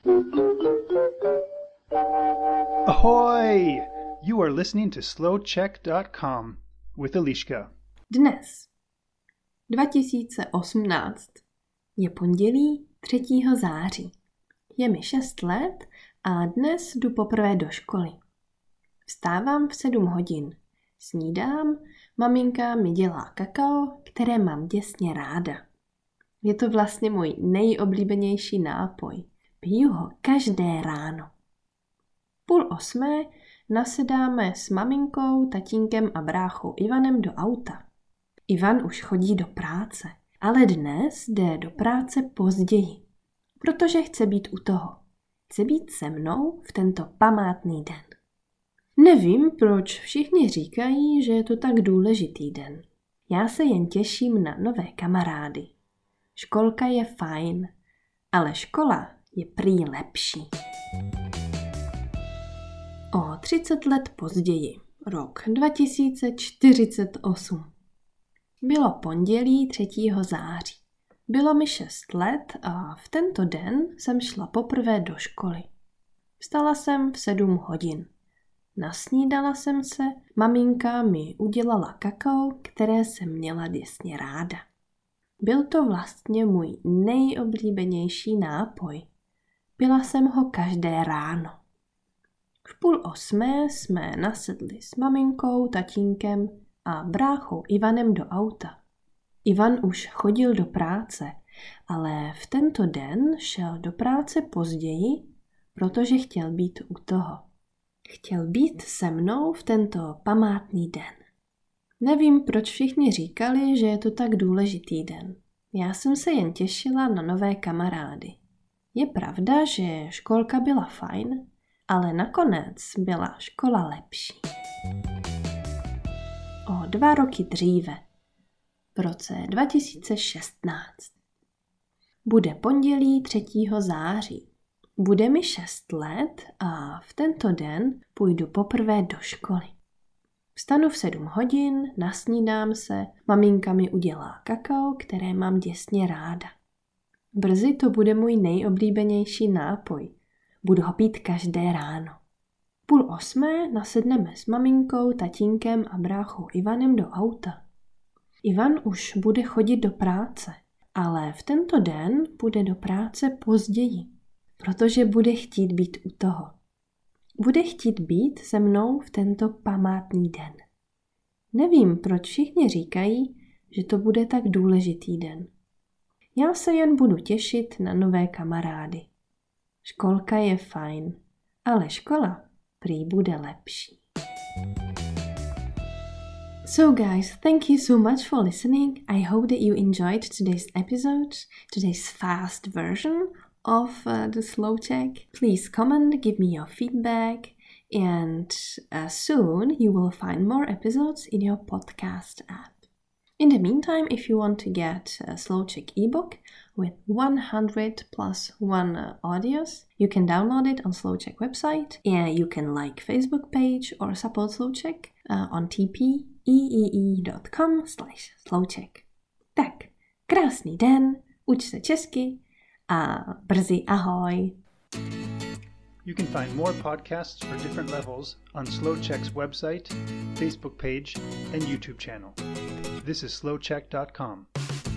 Ahoy! You are listening to slowcheck.com with Eliška. Dnes, 2018, je pondělí 3. září. Je mi 6 let a dnes jdu poprvé do školy. Vstávám v 7 hodin. Snídám, maminka mi dělá kakao, které mám děsně ráda. Je to vlastně můj nejoblíbenější nápoj. Piju ho každé ráno. 7:30 nasedáme s maminkou, tatínkem a bráchou Ivanem do auta. Ivan už chodí do práce, ale dnes jde do práce později, protože chce být u toho. Chce být se mnou v tento památný den. Nevím, proč všichni říkají, že je to tak důležitý den. Já se jen těším na nové kamarády. Školka je fajn, ale škola je prý lepší. O 30 let později, rok 2048. Bylo pondělí 3. září. Bylo mi 6 let a v tento den jsem šla poprvé do školy. Vstala jsem v 7 hodin. Nasnídala jsem se, maminka mi udělala kakao, které jsem měla děsně ráda. Byl to vlastně můj nejoblíbenější nápoj. Pila jsem ho každé ráno. V 7:30 jsme nasedli s maminkou, tatínkem a bráchou Ivanem do auta. Ivan už chodil do práce, ale v tento den šel do práce později, protože chtěl být u toho. Chtěl být se mnou v tento památný den. Nevím, proč všichni říkali, že je to tak důležitý den. Já jsem se jen těšila na nové kamarády. Je pravda, že školka byla fajn, ale nakonec byla škola lepší. O 2 roky dříve, v roce 2016. Bude pondělí 3. září. Bude mi 6 let a v tento den půjdu poprvé do školy. Vstanu v 7 hodin, nasnídám se, maminka mi udělá kakao, které mám děsně ráda. Brzy to bude můj nejoblíbenější nápoj. Budu ho pít každé ráno. 7:30 nasedneme s maminkou, tatínkem a bráchou Ivanem do auta. Ivan už bude chodit do práce, ale v tento den půjde do práce později, protože bude chtít být u toho. Bude chtít být se mnou v tento památný den. Nevím, proč všichni říkají, že to bude tak důležitý den. Já se jen budu těšit na nové kamarády. Školka je fajn, ale škola prý bude lepší. So guys, thank you so much for listening. I hope that you enjoyed today's episode, today's fast version of the Slow Check. Please comment, give me your feedback, and soon you will find more episodes in your podcast app. In the meantime, if you want to get a Slow Check ebook with 100 plus 1 audios, you can download it on Slow Check website, and you can like Facebook page or support Slow Check on tpeee.com/slowcheck. Tak, krásný den, uč se česky a brzy ahoj. You can find more podcasts for different levels on SlowCheck's website, Facebook page, and YouTube channel. This is slowcheck.com.